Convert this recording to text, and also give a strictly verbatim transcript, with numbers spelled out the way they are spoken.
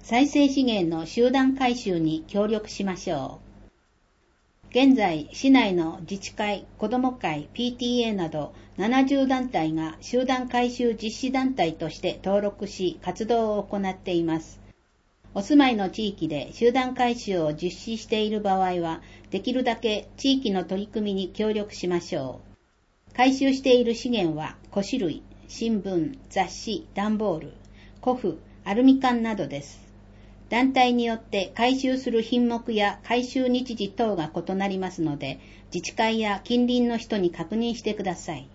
再生資源の集団回収に協力しましょう。現在、市内の自治会、子ども会、ピーティーエー などななじゅう団体が集団回収実施団体として登録し活動を行っています。お住まいの地域で集団回収を実施している場合は、できるだけ地域の取り組みに協力しましょう。回収している資源は古紙類、新聞、雑誌、段ボール、古布、アルミ缶などです。団体によって回収する品目や回収日時等が異なりますので、自治会や近隣の人に確認してください。